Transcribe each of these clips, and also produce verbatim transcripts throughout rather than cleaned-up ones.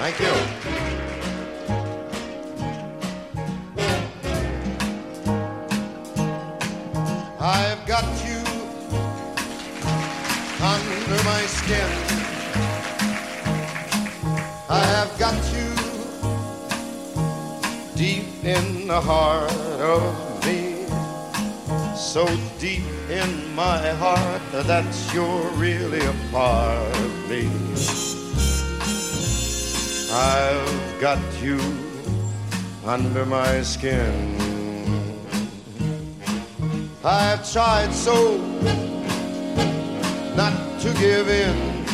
Thank you. I've got you under my skin. I have got you deep in the heart of me, so deep in my heart that you're really a part of me. I've got you under my skin. I've tried so not to give in,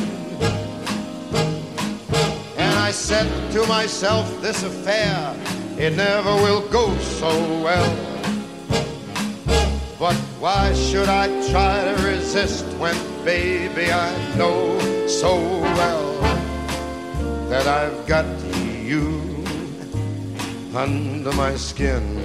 and I said to myself, this affair, it never will go so well. But why should I try to resist when, baby, I know so well that I've got you under my skin.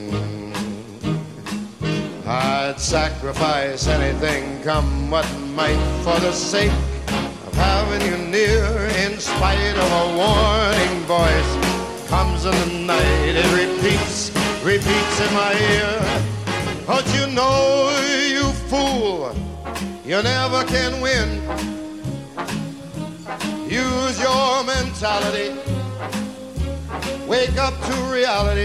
I'd sacrifice anything, come what might, for the sake of having you near. In spite of a warning voice, comes in the night, it repeats, repeats in my ear. Don't you know, you fool, you never can win. Use your mentality, wake up to reality.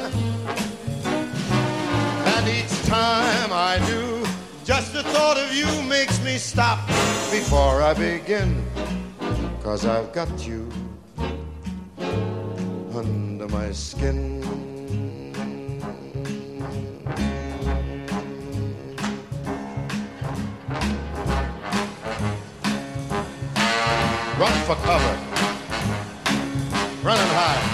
And each time I do, just the thought of you makes me stop before I begin. 'Cause I've got you under my skin. Run for cover, running high.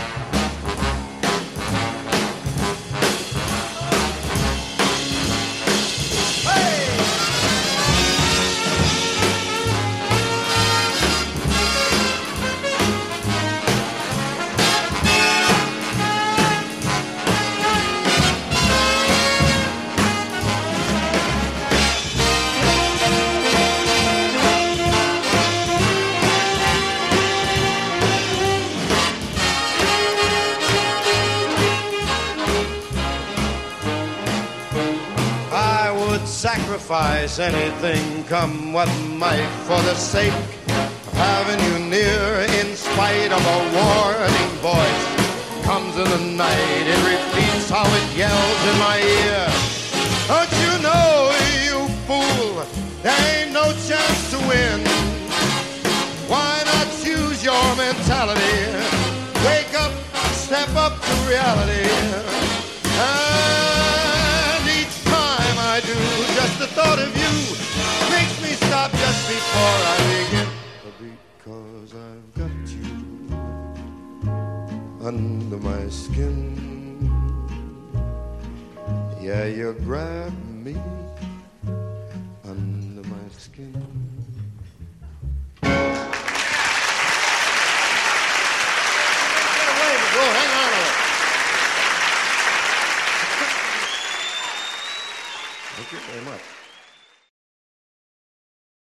Sacrifice anything, come what might, for the sake of having you near. In spite of a warning voice, comes in the night, it repeats how it yells in my ear. Don't you know, you fool, there ain't no chance to win. Why not use your mentality? Wake up, step up to reality. And each time I do, just the thought of you makes me stop just before I begin. Because I've got you under my skin. Yeah, you grab me